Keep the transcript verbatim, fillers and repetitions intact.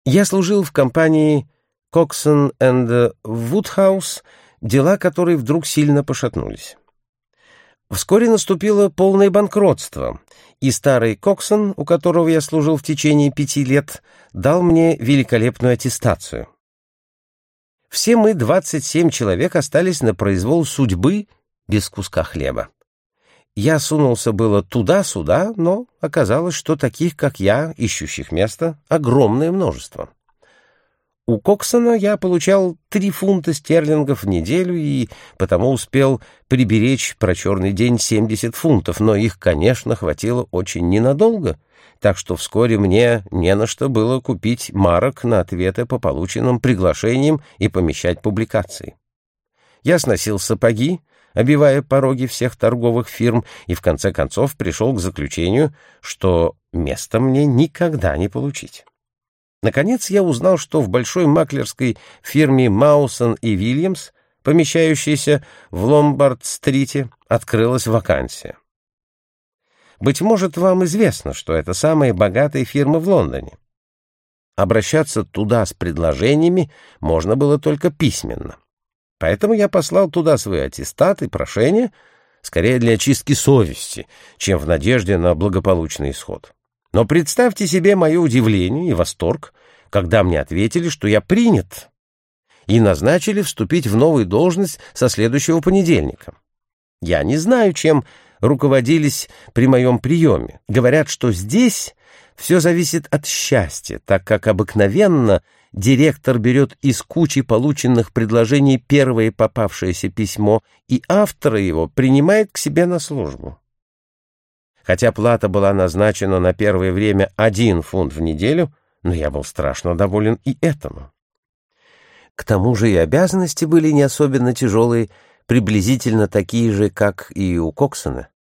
Я служил в компании Coxon энд Woodhouse, дела которой вдруг сильно пошатнулись. Вскоре наступило полное банкротство, и старый Коксон, у которого я служил в течение пяти лет, дал мне великолепную аттестацию. Все мы, двадцать семь человек, остались на произвол судьбы без куска хлеба. Я сунулся было туда-сюда, но оказалось, что таких, как я, ищущих место, огромное множество. У Коксона я получал три фунта стерлингов в неделю и потому успел приберечь про черный день семьдесят фунтов, но их, конечно, хватило очень ненадолго, так что вскоре мне не на что было купить марок на ответы по полученным приглашениям и помещать публикации. Я сносил сапоги, обивая пороги всех торговых фирм, и в конце концов пришел к заключению, что место мне никогда не получить. Наконец я узнал, что в большой маклерской фирме Маусон и Вильямс, помещающейся в Ломбард-стрите, открылась вакансия. Быть может, вам известно, что это самая богатая фирма в Лондоне. Обращаться туда с предложениями можно было только письменно. Поэтому я послал туда свои аттестаты и прошения, скорее для очистки совести, чем в надежде на благополучный исход. Но представьте себе мое удивление и восторг, когда мне ответили, что я принят, и назначили вступить в новую должность со следующего понедельника. Я не знаю, чем руководились при моем приеме. Говорят, что здесь все зависит от счастья, так как обыкновенно директор берет из кучи полученных предложений первое попавшееся письмо, и автора его принимает к себе на службу. Хотя плата была назначена на первое время один фунт в неделю, но я был страшно доволен и этому. К тому же и обязанности были не особенно тяжелые, приблизительно такие же, как и у Коксона.